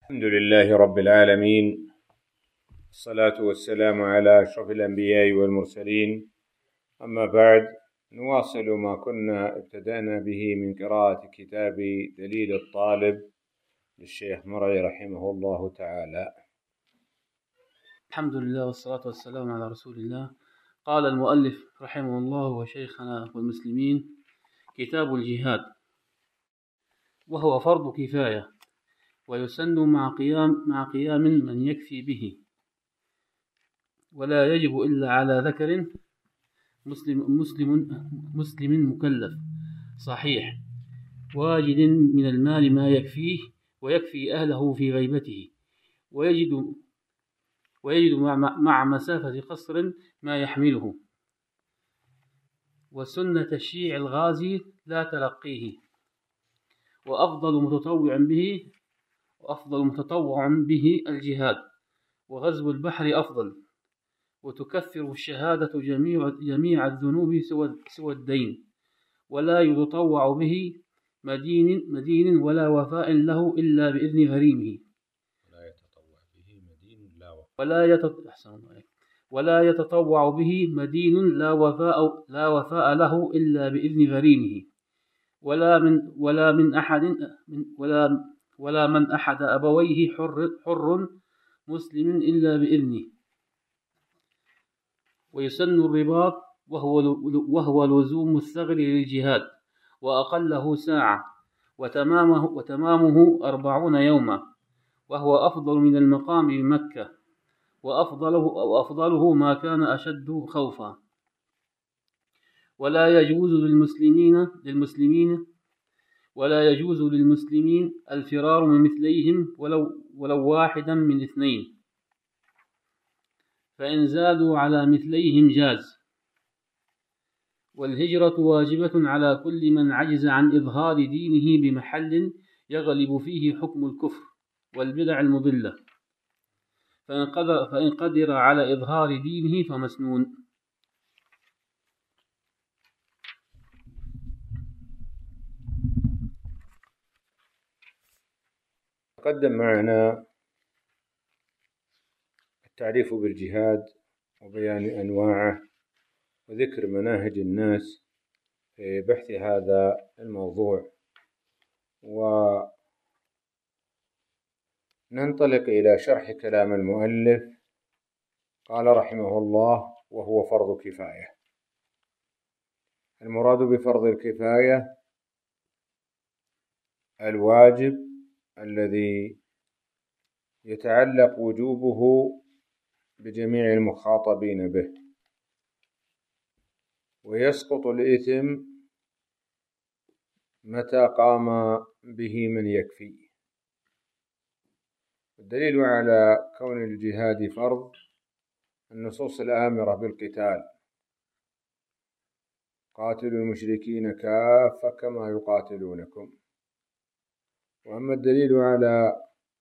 الحمد لله رب العالمين، الصلاة والسلام على أشرف الأنبياء والمرسلين. أما بعد، نواصل ما كنا ابتدأنا به من قراءة كتاب دليل الطالب للشيخ مرعي رحمه الله تعالى. الحمد لله والصلاة والسلام على رسول الله. قال المؤلف رحمه الله وشيخنا والمسلمين: كتاب الجهاد، وهو فرض كفاية، ويسن مع قيام من يكفي به، ولا يجب إلا على ذكر مسلم مكلف صحيح واجد من المال ما يكفيه ويكفي أهله في غيبته، ويجد مع مسافة قصر ما يحمله. وسنة تشييع الغازي لا تلقيه، وأفضل متطوع به الجهاد، وغزو البحر أفضل، وتكفر الشهادة جميع الذنوب سوى الدين، ولا يتطوع به مدين ولا وفاء له إلا بإذن غريمه، ولا يتطوع به مدين لا وفاء له إلا بإذن غريمه، ولا من أحد أبويه حر مسلم إلا بإذنه. ويسن الرباط، وهو لزوم الثغر للجهاد، وأقله ساعة، وتمامه 40 يوما، وهو أفضل من المقام بمكة، وأفضله ما كان أشد خوفا. ولا يجوز للمسلمين الفرار من مثليهم ولو واحدا من اثنين، فإن زادوا على مثليهم جاز. والهجرة واجبة على كل من عجز عن إظهار دينه بمحل يغلب فيه حكم الكفر والبدع المضلة، فإن قدر على إظهار دينه فمسنون. تقدم معنا التعريف بالجهاد وبيان أنواعه وذكر مناهج الناس في بحث هذا الموضوع، وننطلق إلى شرح كلام المؤلف. قال رحمه الله: وهو فرض كفاية. المراد بفرض الكفاية الواجب الذي يتعلق وجوبه بجميع المخاطبين به، ويسقط الإثم متى قام به من يكفي. الدليل على كون الجهاد فرض النصوص الآمرة بالقتال: قاتلوا المشركين كافة كما يقاتلونكم. وأما الدليل على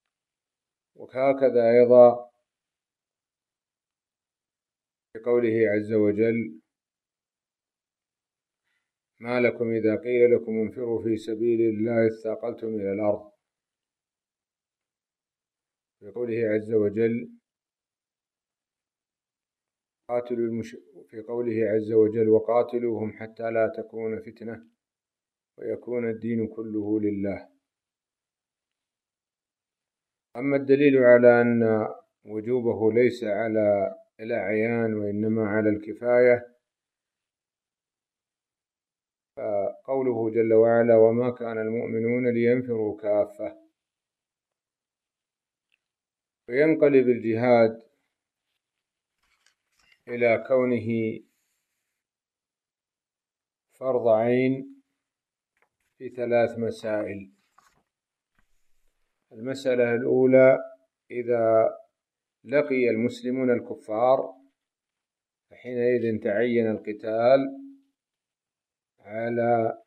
وهكذا أيضا في قوله عز وجل: ما لكم إذا قيل لكم انفروا في سبيل الله اثاقلتم إلى الأرض. في قوله عز وجل: في قوله عز وجل: وقاتلوهم حتى لا تكون فتنة ويكون الدين كله لله. أما الدليل على أن وجوبه ليس على الأعيان وإنما على الكفاية، فقوله جل وعلا: وما كان المؤمنون لينفروا كافة. وينقلب الجهاد إلى كونه فرض عين في 3 مسائل. المسألة الأولى: إذا لقي المسلمون الكفار فحينئذ تعين القتال على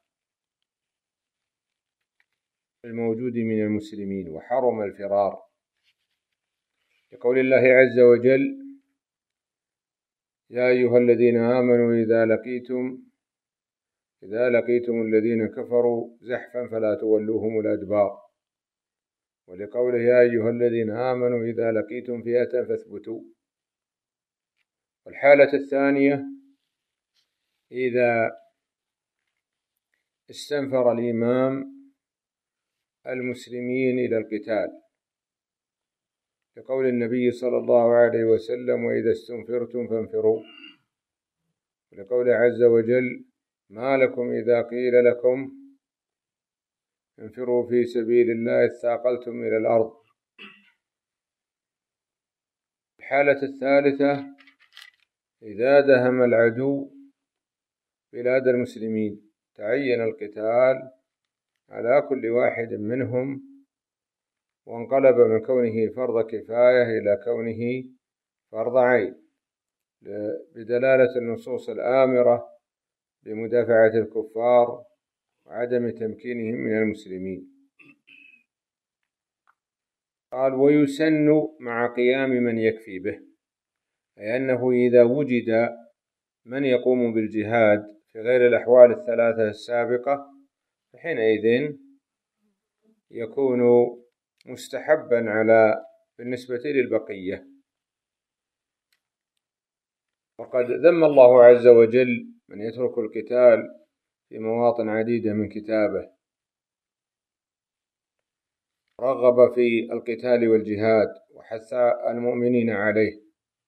الموجود من المسلمين وحرم الفرار، لقول الله عز وجل: يا أيها الذين آمنوا إذا لقيتم الذين كفروا زحفا فلا تولوهم الأدبار. ولقوله يا أيها الذين آمنوا إذا لقيتم فئة فاثبتوا. والحالة الثانية إذا استنفر الإمام المسلمين إلى القتال، لقول النبي صلى الله عليه وسلم وإذا استنفرتم فانفروا، ولقول عز وجل ما لكم إذا قيل لكم انفروا في سبيل الله اثاقلتم إلى الأرض. الحالة الثالثة إذا دهم العدو بلاد المسلمين تعين القتال على كل واحد منهم، وانقلب من كونه فرض كفاية إلى كونه فرض عين، بدلالة النصوص الآمرة بمدافعة الكفار وعدم تمكينهم من المسلمين. قال ويسن مع قيام من يكفي به، أي أنه إذا وجد من يقوم بالجهاد في غير الأحوال الثلاثة السابقة فحينئذ يكون مستحبا بالنسبة للبقية. وقد ذم الله عز وجل من يترك القتال في مواطن عديدة من كتابه، رغب في القتال والجهاد وحث المؤمنين عليه.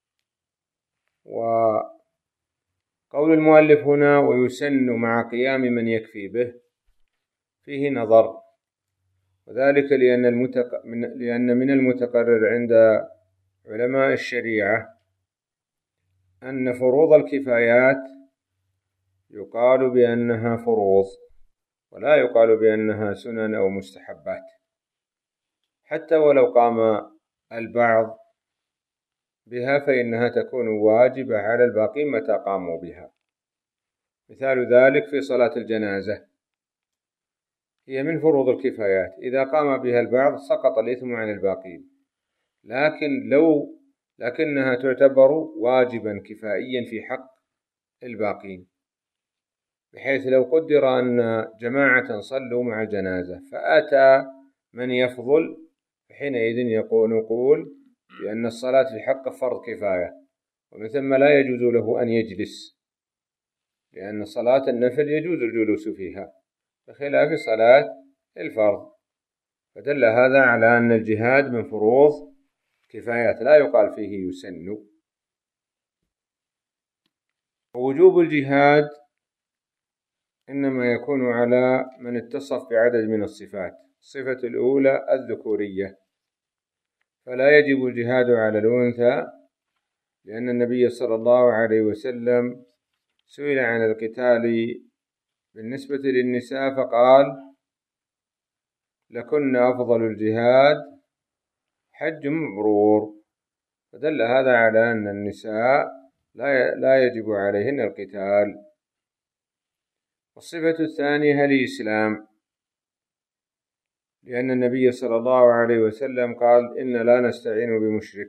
وقول المؤلف هنا ويسن مع قيام من يكفي به فيه نظر، وذلك لأن من المتقرر عند علماء الشريعة أن فروض الكفايات يقال بأنها فروض ولا يقال بأنها سنن أو مستحبات، حتى ولو قام البعض بها فإنها تكون واجبة على الباقين متى قاموا بها. مثال ذلك في صلاة الجنازة، هي من فروض الكفايات، إذا قام بها البعض سقط الإثم عن الباقين، لكنها تعتبر واجبا كفائيا في حق الباقين، بحيث لو قدر أن جماعة صلوا مع الجنازة فأتى من يفضل فحينئذ نقول بأن الصلاة في حق فرض كفاية، ومن ثم لا يجوز له أن يجلس، لأن صلاة النفل يجوز الجلوس فيها بخلاف صلاة الفرض. فدل هذا على أن الجهاد من فروض كفايات لا يقال فيه يسن. ووجوب الجهاد إنما يكون على من اتصف بعدد من الصفات. الصفة الأولى الذكورية، فلا يجب الجهاد على الأنثى، لأن النبي صلى الله عليه وسلم سئل عن القتال بالنسبة للنساء فقال لكن أفضل الجهاد حج مبرور، فدل هذا على أن النساء لا يجب عليهن القتال. والصفة الثانية الإسلام، لأن النبي صلى الله عليه وسلم قال إن لا نستعين بمشرك.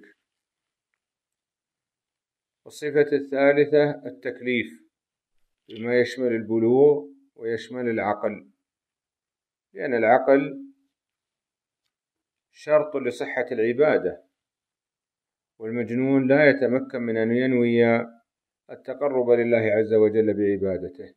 والصفة الثالثة التكليف بما يشمل البلوغ ويشمل العقل، لأن العقل شرط لصحة العبادة، والمجنون لا يتمكن من أن ينوي التقرب لله عز وجل بعبادته.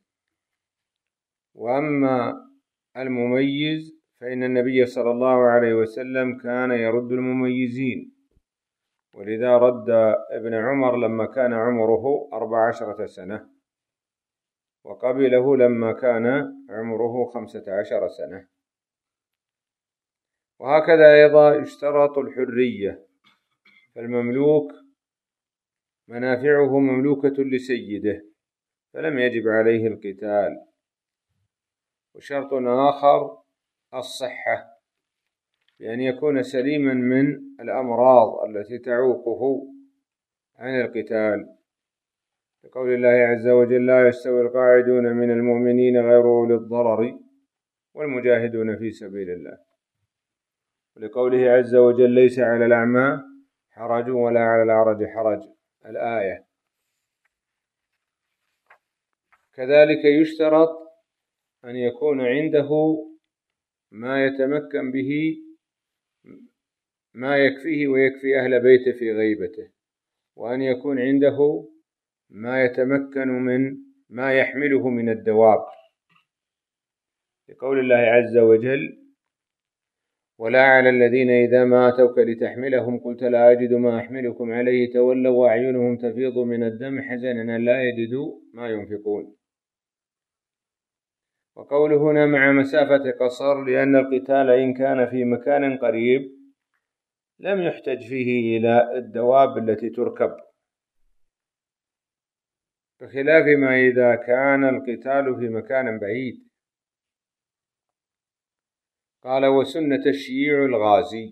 وأما المميز فإن النبي صلى الله عليه وسلم كان يرد المميزين، ولذا رد ابن عمر لما كان عمره 14 سنة، وقبله لما كان عمره 15 سنة. وهكذا أيضا يشترط الحرية، فالمملوك منافعه مملوكة لسيده فلم يجب عليه القتال. وشرط آخر الصحة، بأن يكون سليما من الأمراض التي تعوقه عن القتال، لقول الله عز وجل لا يستوي القاعدون من المؤمنين غير أولي الضرر والمجاهدون في سبيل الله، ولقوله عز وجل ليس على الأعمى حرج ولا على الأعرج حرج، الآية. كذلك يشترط أن يكون عنده ما يتمكن به ما يكفيه ويكفي أهل بيته في غيبته، وأن يكون عنده ما يتمكن من ما يحمله من الدواب، لقول الله عز وجل: ولا على الذين إذا ما أتوك لتحملهم قلت لا أجد ما أحملكم عليه تولوا وأعينهم تفيض من الدم حزنا لا يجدوا ما ينفقون. وقوله هنا مع مسافة قصر، لأن القتال إن كان في مكان قريب لم يحتج فيه إلى الدواب التي تركب، بخلاف ما إذا كان القتال في مكان بعيد. قال: وسنة الشييع الغازي،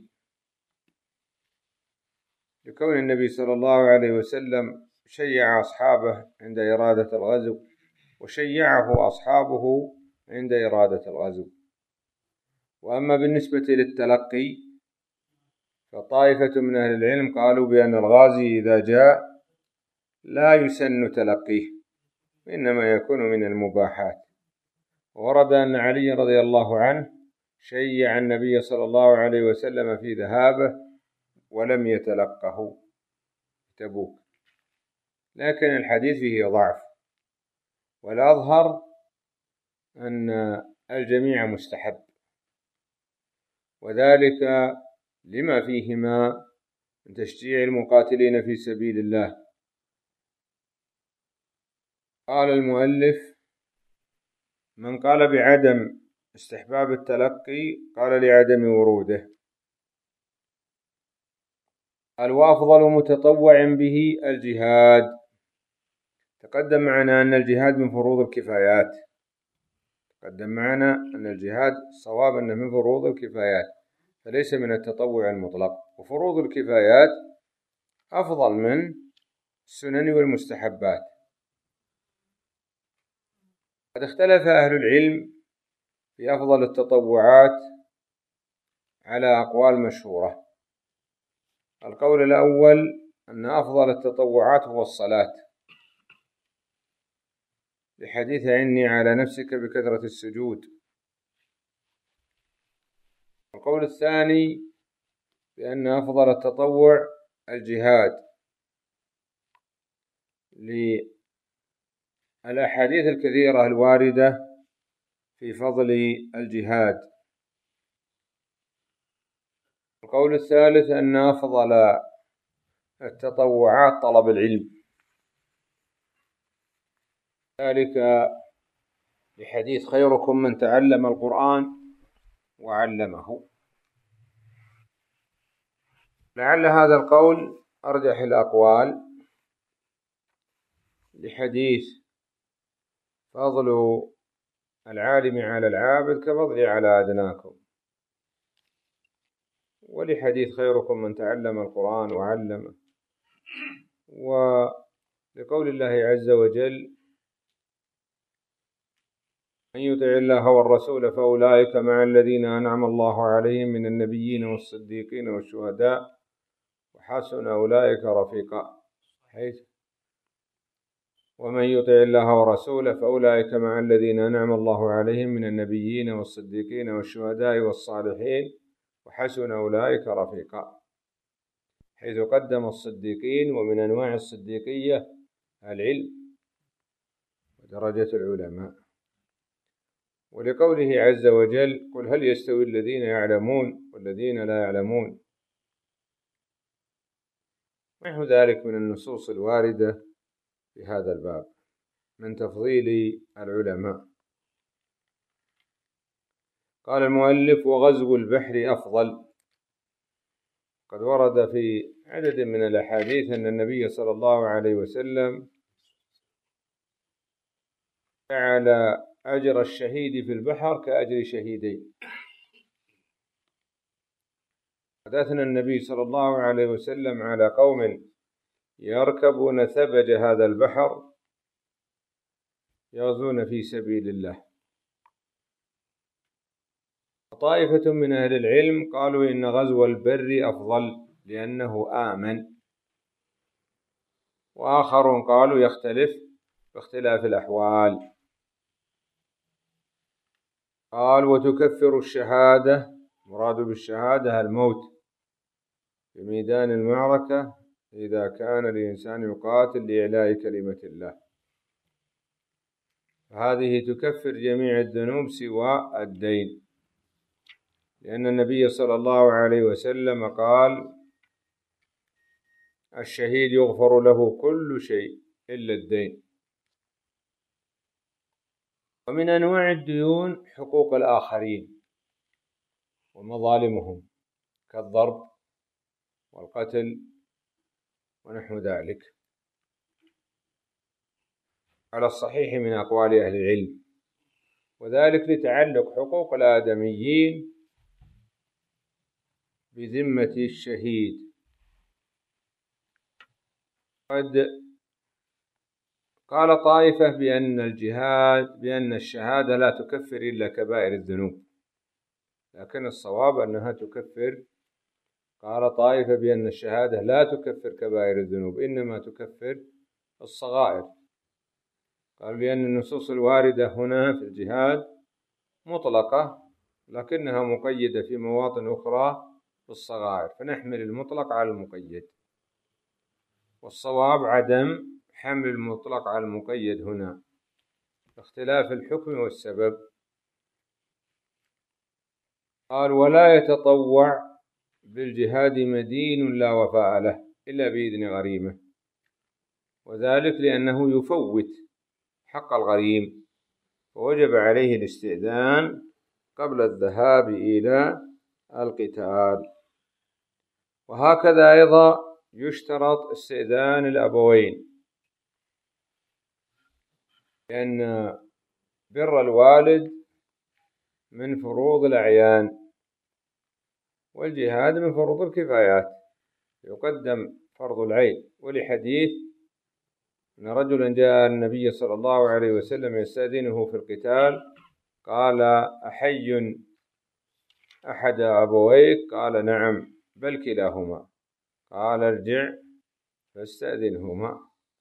لكون النبي صلى الله عليه وسلم شيع أصحابه عند إرادة الغزو، وشيعه أصحابه عند إرادة الغزو. وأما بالنسبة للتلقي فطائفة من أهل العلم قالوا بأن الغازي إذا جاء لا يسن تلقيه، إنما يكون من المباحات. ورد أن علي رضي الله عنه شيع النبي صلى الله عليه وسلم في ذهابه ولم يتلقه تبوك، لكن الحديث فيه ضعف، والأظهر أن الجميع مستحب، وذلك لما فيهما من تشجيع المقاتلين في سبيل الله. قال المؤلف: من قال بعدم استحباب التلقي قال لعدم وروده. قال: وأفضل متطوع به الجهاد. تقدم معنا أن الجهاد من فروض الكفايات، الصواب أنه من فروض الكفايات فليس من التطوع المطلق، وفروض الكفايات أفضل من السنن والمستحبات. قد اختلف أهل العلم في أفضل التطوعات على أقوال مشهورة. القول الأول أن أفضل التطوعات هو الصلاة، لحديث عني على نفسك بكثرة السجود. القول الثاني بأن أفضل التطوع الجهاد، للأحاديث الكثيرة الواردة في فضل الجهاد. القول الثالث أن أفضل التطوعات طلب العلم، ذلك لحديث خيركم من تعلم القرآن وعلمه. لعل هذا القول أرجح الأقوال، لحديث فضل العالم على العابد كفضلي على أدناكم، ولحديث خيركم من تعلم القرآن وعلمه، ولقول الله عز وجل: من يطع الله والرسول فأولئك مع الذين أنعم الله عليهم من النبيين والصديقين والشهداء وحسن أولئك رفيقا. ومن يطع الله ورسوله فأولئك مع الذين أنعم الله عليهم من النبيين والصديقين والشهداء والصالحين وحسن أولئك رفيقا، حيث قدم الصديقين. ومن أنواع الصديقية العلم ودرجة العلماء. ولقوله عز وجل: قل هل يستوي الذين يعلمون والذين لا يعلمون، ونحو ذلك من النصوص الواردة في هذا الباب من تفضيل العلماء. قال المؤلف: وغزو البحر أفضل. قد ورد في عدد من الأحاديث أن النبي صلى الله عليه وسلم جعل أجر الشهيد في البحر كأجر شهيدين. قد أثنى النبي صلى الله عليه وسلم على قوم يركبون ثبج هذا البحر يغزون في سبيل الله. طائفة من أهل العلم قالوا إن غزو البر أفضل لأنه آمن، وآخرون قالوا يختلف باختلاف الأحوال. قال: وتكفر الشهادة، مراد بالشهادة الموت، في ميدان المعركة إذا كان الإنسان يقاتل لإعلاء كلمة الله، هذه تكفر جميع الذنوب سوى الدين، لأن النبي صلى الله عليه وسلم قال: الشهيد يغفر له كل شيء إلا الدين. ومن أنواع الديون حقوق الآخرين ومظالمهم كالضرب والقتل ونحو ذلك، على الصحيح من أقوال أهل العلم، وذلك لتعلق حقوق الآدميين بذمة الشهيد. قد قال طائفة بأن الشهادة لا تكفر إلا كبائر الذنوب، لكن الصواب أنها تكفر. قال طائفة بأن الشهادة لا تكفر كبائر الذنوب، إنما تكفر الصغائر. قالوا لأن النصوص الواردة هنا في الجهاد مطلقة، لكنها مقيدة في مواطن أخرى بالصغائر، فنحمل المطلق على المقيد، والصواب عدم حمل المطلق على المقيد هنا، اختلاف الحكم والسبب. قال: ولا يتطوع بالجهاد مدين لا وفاء له إلا بإذن غريمه، وذلك لأنه يفوت حق الغريم، فوجب عليه الاستئذان قبل الذهاب إلى القتال. وهكذا أيضا يشترط استئذان الأبوين، لأن بر الوالد من فروض الأعيان، والجهاد من فروض الكفايات، يقدم فرض العين. ولحديث أن رجلا جاء النبي صلى الله عليه وسلم يستأذنه في القتال، قال: أحي أحد أبويك؟ قال: نعم، بل كلاهما. قال: ارجع فاستأذنهما.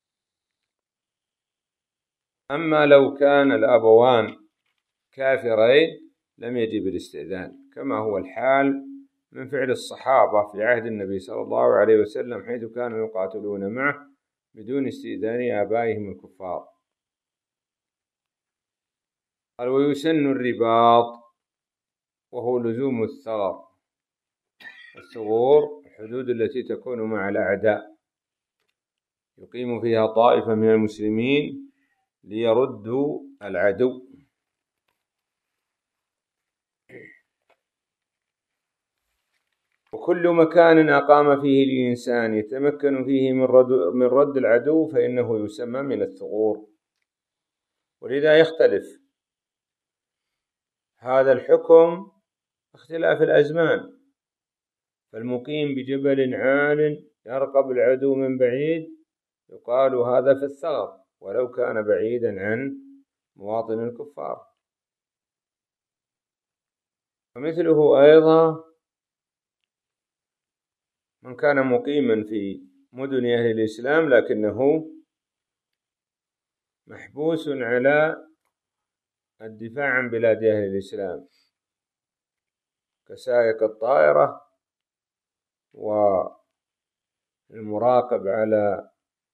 أما لو كان الأبوان كافرين لم يجب الاستئذان، كما هو الحال من فعل الصحابة في عهد النبي صلى الله عليه وسلم، حيث كانوا يقاتلون معه بدون استئذان آبائهم الكفار. قال: ويسن الرباط، وهو لزوم الثغر. الثغور الحدود التي تكون مع الأعداء، يقيم فيها طائفة من المسلمين ليردوا العدو. وكل مكان أقام فيه الإنسان يتمكن فيه من رد العدو فإنه يسمى من الثغور. ولذا يختلف هذا الحكم اختلاف الأزمان، فالمقيم بجبل عال يرقب العدو من بعيد يقال هذا في الثغر، ولو كان بعيدا عن مواطن الكفار. ومثله أيضا من كان مقيما في مدن أهل الإسلام لكنه محبوس على الدفاع عن بلاد أهل الإسلام، كسائق الطائرة والمراقب على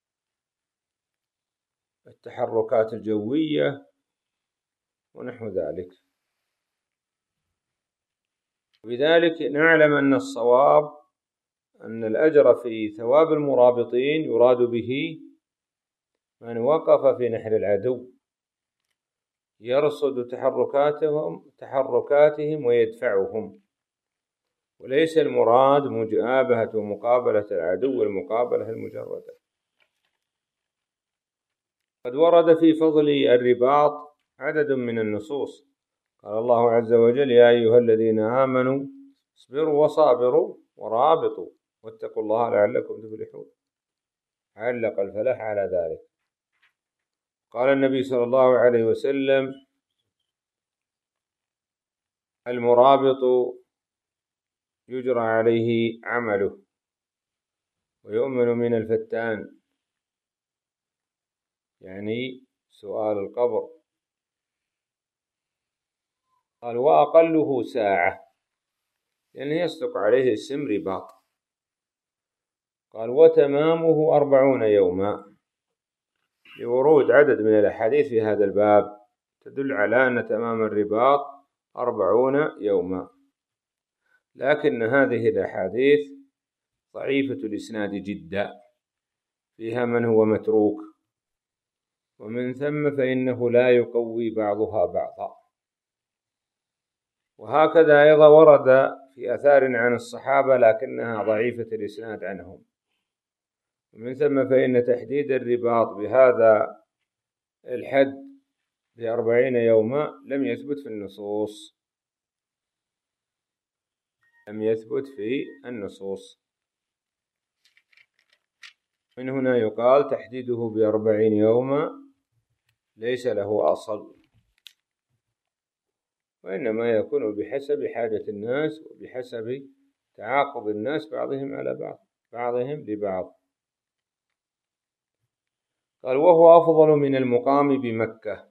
التحركات الجوية ونحو ذلك. بذلك نعلم أن الصواب أن الأجر في ثواب المرابطين يراد به من وقف في نحر العدو يرصد تحركاتهم ويدفعهم، وليس المراد مجابهة ومقابلة العدو المقابلة المجردة. قد ورد في فضل الرباط عدد من النصوص. قال الله عز وجل: يا أيها الذين آمنوا اصبروا وصابروا ورابطوا واتقوا الله لعلكم تفلحون. علق الفلاح على ذلك. قال النبي صلى الله عليه وسلم: المرابط يجرى عليه عمله ويؤمن من الفتان، يعني سؤال القبر. قال: وأقله ساعة، لأنه يصدق عليه اسم رباط. قال وتمامه 40 يوما، لورود عدد من الأحاديث في هذا الباب تدل على أن تمام الرباط 40 يوما، لكن هذه الأحاديث ضعيفة الإسناد جدا، فيها من هو متروك، ومن ثم فإنه لا يقوي بعضها بعضا. وهكذا أيضا ورد في أثار عن الصحابة لكنها ضعيفة الإسناد عنهم، ومن ثم فإن تحديد الرباط بهذا الحد ب40 يوما لم يثبت في النصوص، لم يثبت في النصوص. من هنا يقال تحديده ب40 يوما ليس له أصل، وإنما يكون بحسب حاجة الناس وبحسب تعاقب الناس بعضهم على بعض، بعضهم لبعض. قال وهو أفضل من المقام بمكة،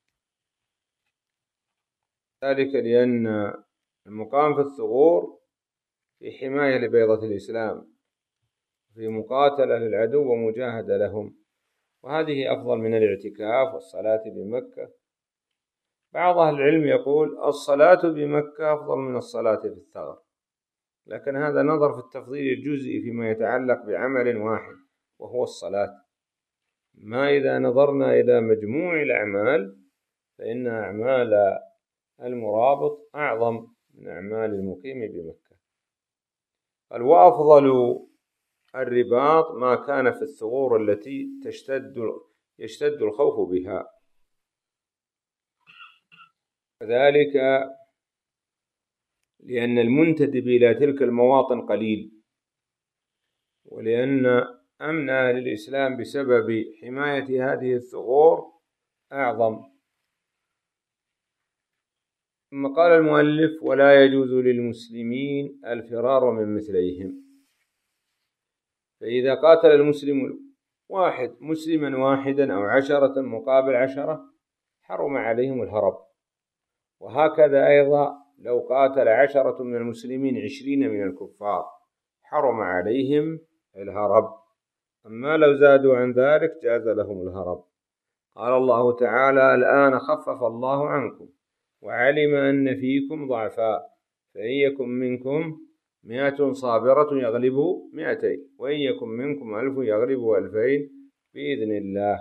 ذلك لأن المقام في الثغور في حماية لبيضة الإسلام، في مقاتلة للعدو ومجاهدة لهم، وهذه أفضل من الاعتكاف والصلاة بمكة. بعض أهل العلم يقول الصلاة بمكة أفضل من الصلاة في الثغر، لكن هذا نظر في التفضيل الجزئي فيما يتعلق بعمل واحد وهو الصلاة. ما إذا نظرنا إلى مجموع الأعمال فإن أعمال المرابط أعظم من أعمال المقيم بمكة. قال وأفضل الرباط ما كان في الثغور التي يشتد الخوف بها، ذلك لأن المنتدب إلى تلك المواطن قليل، ولأن أمن أهل الإسلام بسبب حماية هذه الثغور أعظم. ثم قال المؤلف ولا يجوز للمسلمين الفرار من مثليهم، فإذا قاتل المسلم مسلما واحدا أو 10 مقابل 10 حرم عليهم الهرب، وهكذا أيضا لو قاتل 10 من المسلمين 20 من الكفار حرم عليهم الهرب، أما لو زادوا عن ذلك جاز لهم الهرب. قال الله تعالى الآن خفف الله عنكم وعلم أن فيكم ضعفاء، فإن يكن منكم 100 صابرة يغلبوا 200، وإن يكن منكم 1000 يغلبوا 2000 بإذن الله.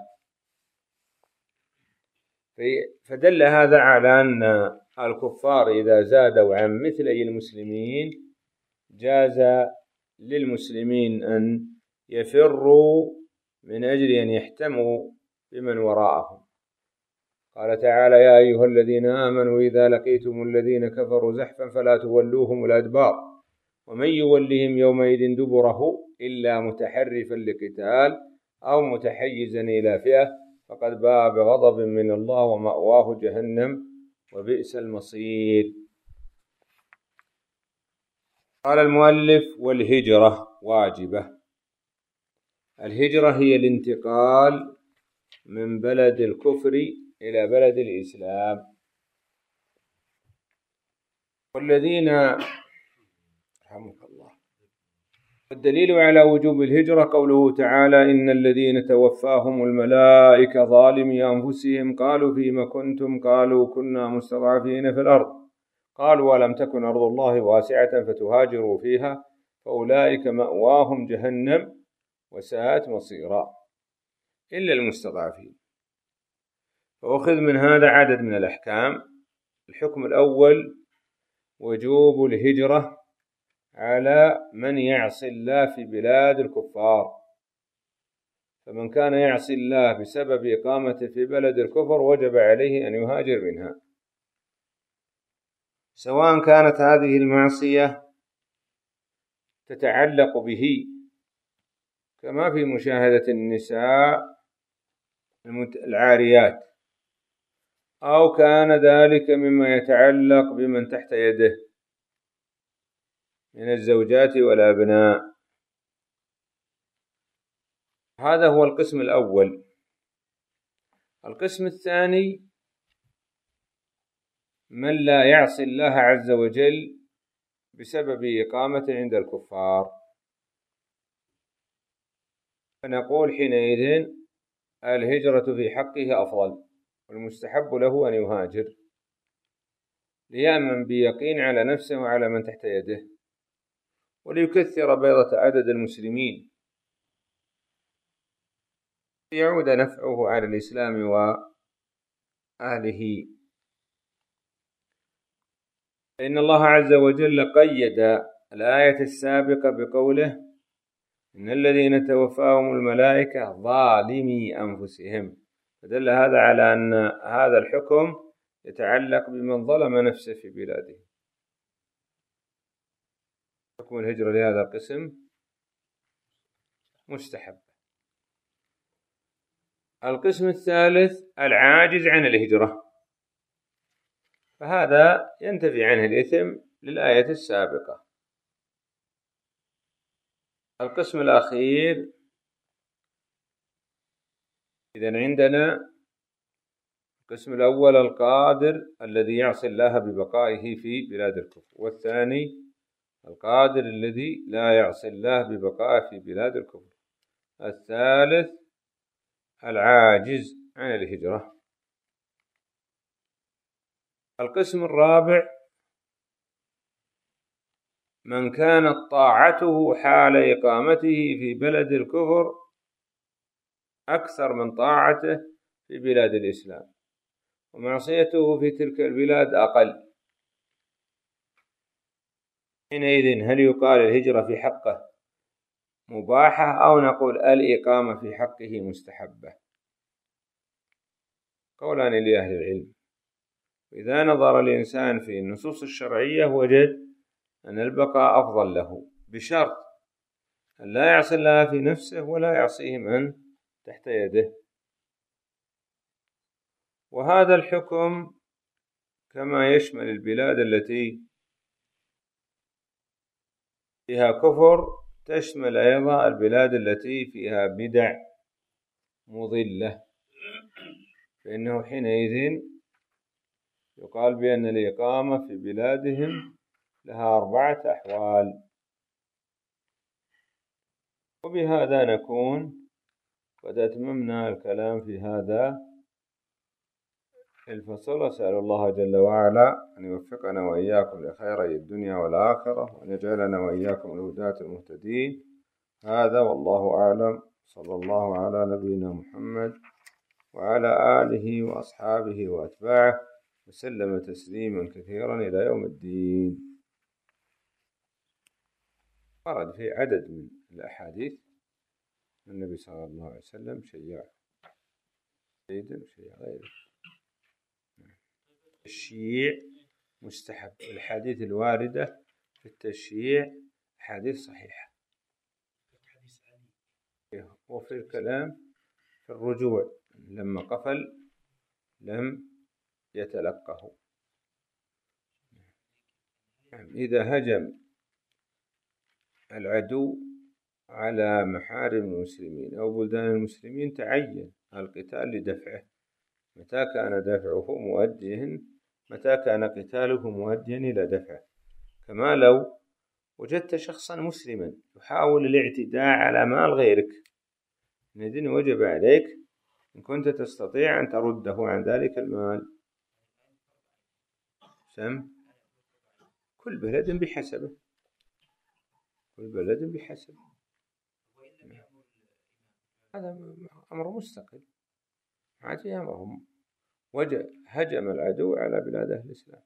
فدل هذا على أن الكفار إذا زادوا عن مثلي المسلمين جاز للمسلمين أن يفروا من أجل أن يحتموا بمن وراءهم. قال تعالى يا أيها الذين آمنوا إذا لقيتم الذين كفروا زحفا فلا تولوهم الأدبار، ومن يولهم يومئذ دبره إلا متحرفا لقتال أو متحيزا إلى فئة فقد باء بغضب من الله ومأواه جهنم وبئس المصير. قال المؤلف والهجرة واجبة. الهجرة هي الانتقال من بلد الكفر إلى بلد الإسلام. والذين رحمك الله. والدليل على وجوب الهجرة قوله تعالى إن الذين توفاهم الملائكة ظالمي أنفسهم قالوا فيما كنتم قالوا كنا مستضعفين في الأرض قالوا ولم تكن أرض الله واسعة فتهاجروا فيها فأولئك مأواهم جهنم وساءت مصيرا إلا المستضعفين. فأخذ من هذا عدد من الأحكام. الحكم الأول وجوب الهجرة على من يعصي الله في بلاد الكفار، فمن كان يعصي الله بسبب إقامته في بلد الكفر وجب عليه أن يهاجر منها، سواء كانت هذه المعصية تتعلق به كما في مشاهدة النساء العاريات، أو كان ذلك مما يتعلق بمن تحت يده من الزوجات والأبناء. هذا هو القسم الأول. القسم الثاني من لا يعصي الله عز وجل بسبب إقامته عند الكفار، فنقول حينئذ الهجرة في حقه أفضل، والمستحب له أن يهاجر ليأمن بيقين على نفسه وعلى من تحت يده، وليكثر بيضة عدد المسلمين ليعود نفعه على الإسلام وأهله. فإن الله عز وجل قيد الآية السابقة بقوله: إن الذين توفاهم الملائكة ظالمي أنفسهم، فدل هذا على أن هذا الحكم يتعلق بمن ظلم نفسه في بلاده. حكم الهجرة لهذا القسم مستحب. القسم الثالث العاجز عن الهجرة، فهذا ينتفي عنه الإثم للآية السابقة. القسم الأخير، إذن عندنا القسم الأول القادر الذي يعصي الله ببقائه في بلاد الكفر، والثاني القادر الذي لا يعصي الله ببقائه في بلاد الكفر، الثالث العاجز عن الهجرة. القسم الرابع من كانت طاعته حال إقامته في بلد الكفر أكثر من طاعته في بلاد الإسلام، ومعصيته في تلك البلاد أقل. حينئذ هل يقال الهجرة في حقه مباحة أو نقول الإقامة في حقه مستحبة؟ قولان لأهل العلم. إذا نظر الإنسان في النصوص الشرعية وجد أن البقاء أفضل له، بشرط أن لا يعصي الله في نفسه ولا يعصيه من تحت يده. وهذا الحكم كما يشمل البلاد التي فيها كفر تشمل أيضا البلاد التي فيها بدع مضلة، فإنه حينئذ يقال بأن الإقامة في بلادهم لها 4 أحوال. وبهذا نكون قد أتممنا الكلام في هذا الفصل. أسأل الله جل وعلا أن يوفقنا وإياكم لخيري الدنيا والآخرة، وأن يجعلنا وإياكم الهداة المهتدين. هذا والله أعلم. صلى الله على نبينا محمد وعلى آله وأصحابه وأتباعه وسلم تسليما كثيرا إلى يوم الدين. ورد في عدد من الأحاديث النبي صلى الله عليه وسلم شيع زيدا وشيع غيره. التشييع مستحب. الحديث الواردة في التشييع حديث صحيحة، وفي الكلام في الرجوع لما قفل لم يتلقه. إذا هجم العدو على محارم المسلمين أو بلدان المسلمين تعين القتال لدفعه، متى كان قتاله مؤديا إلى دفعه. كما لو وجدت شخصا مسلما يحاول الاعتداء على مال غيرك، إذن وجب عليك إن كنت تستطيع أن ترده عن ذلك المال. كل بلد بحسبه، هذا أمر مستقل. عادي أمرهم هجم العدو على بلاد أهل الإسلام.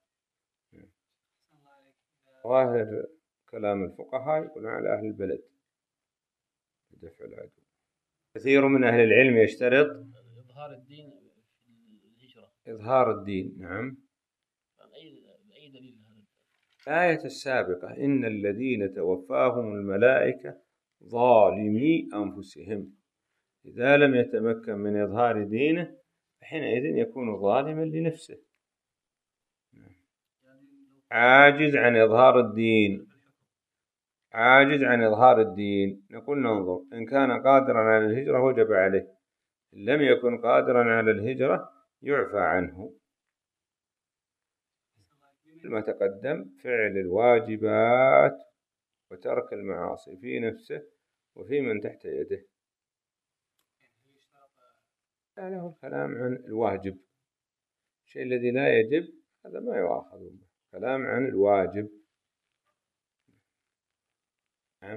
ظاهر كلام الفقهاء يقول على أهل البلد دفع العدو. كثير من أهل العلم يشترط إظهار الدين في الهجرة. إظهار الدين، نعم. أي دليل هذا؟ الآية السابقة: إن الذين توفاهم الملائكة ظالمي أنفسهم. إذا لم يتمكن من إظهار دينه حينئذ يكون ظالما لنفسه، عاجز عن إظهار الدين. نقول ننظر، إن كان قادرا على الهجرة وجب عليه، إن لم يكن قادرا على الهجرة يعفى عنه. ما تقدم فعل الواجبات وترك المعاصي في نفسه وفي من تحت يده. هذا له الكلام عن الواجب. الشيء الذي لا يجب هذا ما يؤاخذ به. كلام عن الواجب. نعم.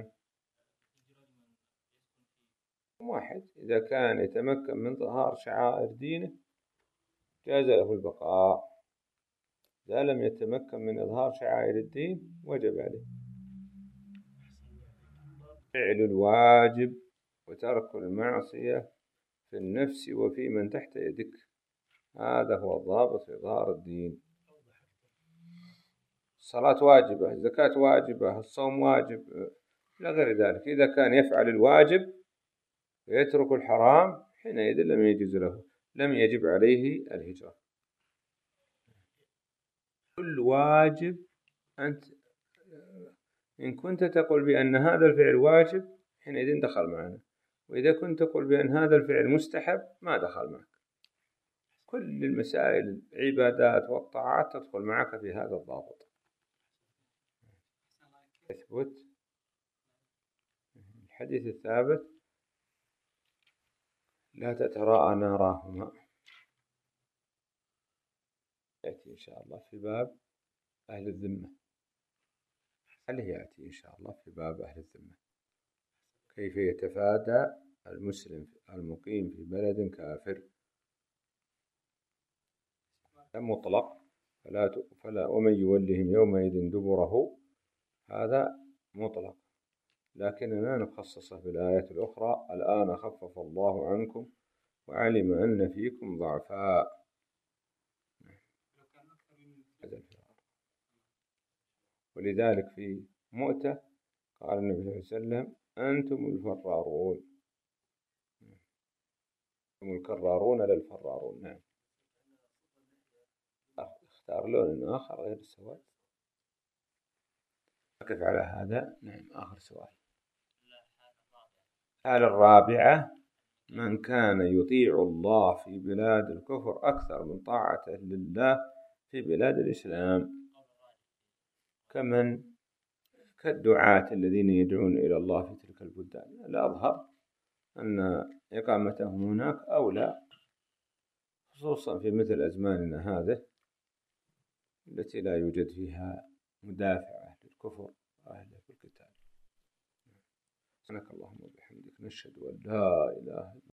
واحد إذا كان يتمكن من ظهار شعائر دينه جاز له البقاء. إذا لم يتمكن من إظهار شعائر الدين وجب عليه فعل الواجب وترك المعصية في النفس وفي من تحت يدك. هذا هو الضابط في إظهار الدين. الصلاة واجبة، الزكاة واجبة، الصوم واجب، إلى غير ذلك. إذا كان يفعل الواجب ويترك الحرام حينئذ لم يجب عليه الهجرة. كل واجب أنت إن كنت تقول بأن هذا الفعل واجب حينئذ دخل معنا، وإذا كنت تقول بأن هذا الفعل مستحب ما دخل معك. كل المسائل العبادات والطاعات تدخل معك في هذا الضابط. يثبت الحديث الثابت لا تتراءى ناراهما، يأتي إن شاء الله في باب أهل الذمة. هل يأتي إن شاء الله في باب أهل الذمة كيف يتفادى المسلم المقيم في بلد كافر مطلق فلا ومن يولهم يومئذ دبره، هذا مطلق. لكننا نخصصه في الآية الأخرى الآن خفف الله عنكم وعلم أن فيكم ضعفاء. ولذلك في مؤتة قال النبي صلى الله عليه وسلم أنتم الفرارون، أنتم الكرارون للفرارون. نعم. اختار لون آخر غير السواد. أقف على هذا. نعم. آخر سؤال. الحالة الرابعة من كان يطيع الله في بلاد الكفر أكثر من طاعته لله في بلاد الإسلام، كالدعاة الذين يدعون إلى الله في تلك البلدان. الأظهر أن إقامتهم هناك أولى، خصوصا في مثل أزماننا هذه التي لا يوجد فيها مدافع للكفر وأهل القتال. سبحانك اللهم وبحمدك نشهد أن لا إله إلا